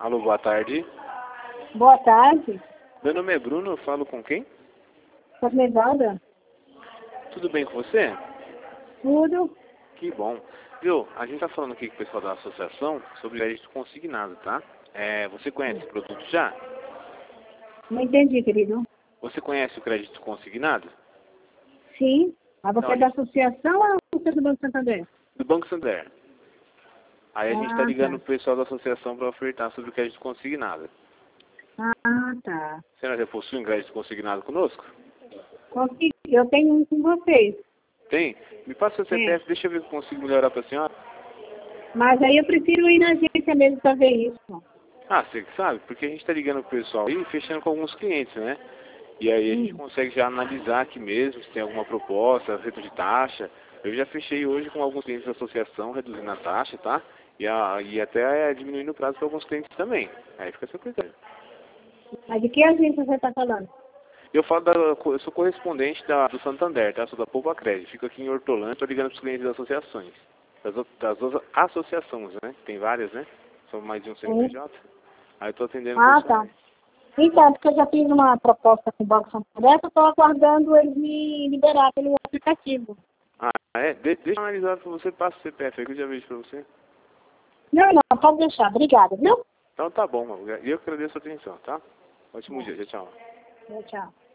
Alô, boa tarde. Boa tarde. Meu nome é Bruno, eu falo com quem? Cornevalda. Tudo bem com você? Tudo. Que bom. Viu, a gente tá falando aqui com o pessoal da associação sobre crédito consignado, tá? Você conhece o produto já? Não entendi, querido. Você conhece o crédito consignado? Sim. Mas você Não, é da associação ou você é do Banco Santander? Do Banco Santander. Aí a gente tá Ah, ligando tá. pro pessoal da associação para ofertar sobre o crédito consignado. Ah, tá. Você não já possui um crédito consignado conosco? Consegui. Eu tenho um com vocês. Tem? Me passa o seu É. CPF, deixa eu ver se eu consigo melhorar pra senhora. Mas aí eu prefiro ir na agência mesmo para ver isso. Ah, você que sabe? Porque a gente tá ligando pro pessoal e fechando com alguns clientes, né? E aí a gente consegue já analisar aqui mesmo se tem alguma proposta, retorno de taxa. Eu já fechei hoje com alguns clientes da associação, reduzindo a taxa, tá? E até diminuindo o prazo para alguns clientes também. Aí fica a seu critério. Mas de que agência você está falando? Eu sou correspondente do Santander, tá? Sou da Poupa Crédito. Fico aqui em Hortolândia, estou ligando para os clientes das associações. Das associações, né? Tem várias, né? São mais de um CNPJ. Aí eu estou atendendo Ah, tá. pessoalmente. Então, porque eu já fiz uma proposta com o Banco Santander, eu estou aguardando eles me liberar pelo aplicativo. Ah, é? Deixa eu analisar para você, passa o CPF aí que eu já vejo para você. Não, não, pode deixar. Obrigada, viu? Então tá bom, e eu que agradeço a atenção, tá? Ótimo dia, tchau. Tchau.